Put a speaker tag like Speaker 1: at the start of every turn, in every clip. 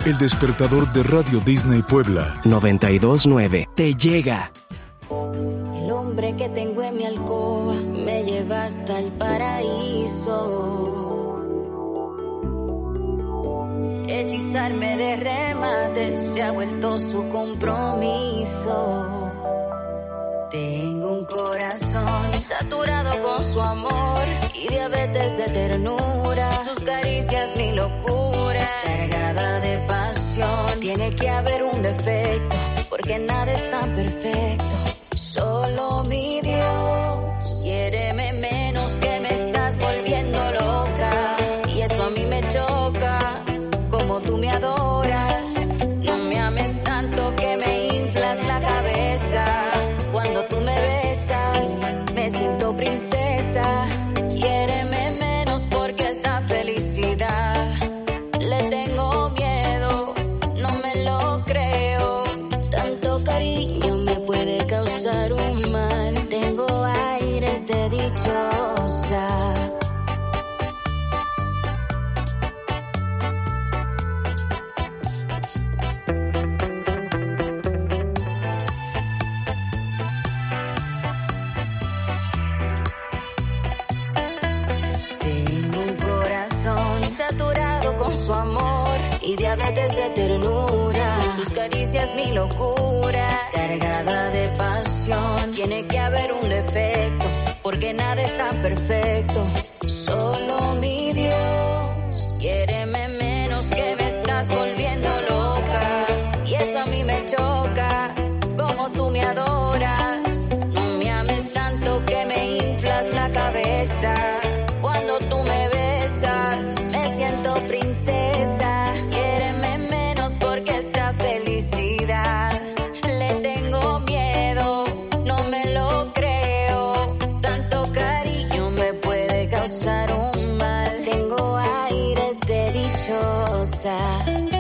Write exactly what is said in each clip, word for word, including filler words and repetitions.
Speaker 1: El despertador de Radio Disney Puebla.
Speaker 2: noventa y dos nueve. Te llega.
Speaker 3: El hombre que tengo en mi alcoba me lleva hasta el paraíso. Hechizarme de remate se ha vuelto su compromiso. Tengo un corazón saturado con su amor y diabetes de ternura. Sus caricias mi locura, cargada de pasión. Tiene que haber un defecto, porque nada es tan perfecto. Solo mi Dios, quiéreme menos que me estás volviendo loca. Y eso a mí me choca, como tú me adoras. No me ames tanto que me inflas la cabeza. Cuando tú me besas, me siento princesa. Quiéreme menos porque esta felicidad le tengo miedo, no me lo creo. Tanto cariño me puede causar un mal. Tengo aires de dichosa. Saturado con su amor y diabetes de ternura. Sus caricias mi locura, cargada de pasión. Tiene que haber un defecto, porque nada es tan perfecto. Solo mi Dios, quiéreme menos que me estás volviendo loca. Y eso a mí me choca, como tú me adoras. No me ames tanto que me inflas la cabeza. Cuando tú me besas, me siento princesa. Quiéreme menos porque esta felicidad le tengo miedo, no me lo creo. Tanto cariño me puede causar un mal. Tengo aires de dichosa.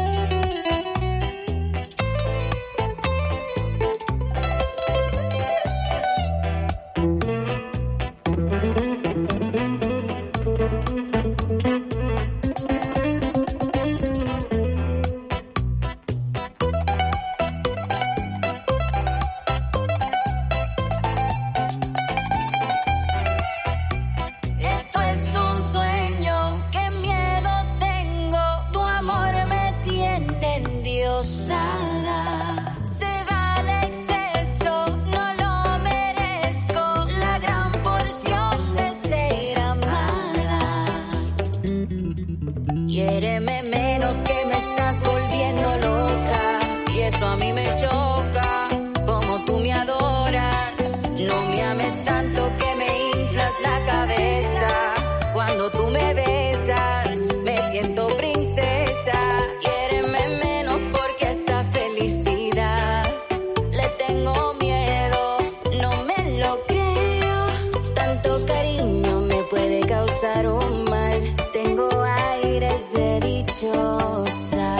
Speaker 3: Quiéreme menos que me estás volviendo loca. Y eso a mí me choca, como tú me adoras. No me ames tanto que me inflas la cabeza. Cuando tú me besas, me siento princesa. Quiéreme menos porque esta felicidad le tengo miedo, no me lo creo. Tanto cariño me puede causar un mal. Tengo aires de dichosa.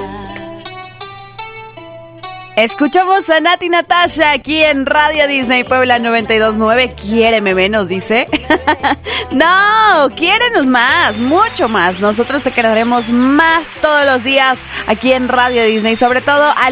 Speaker 4: Escuchamos a Nati Natasha aquí en Radio Disney Puebla noventa y dos nueve. Quiéreme menos, dice. No, quiérenos más, mucho más. Nosotros te queremos más todos los días aquí en Radio Disney, sobre todo al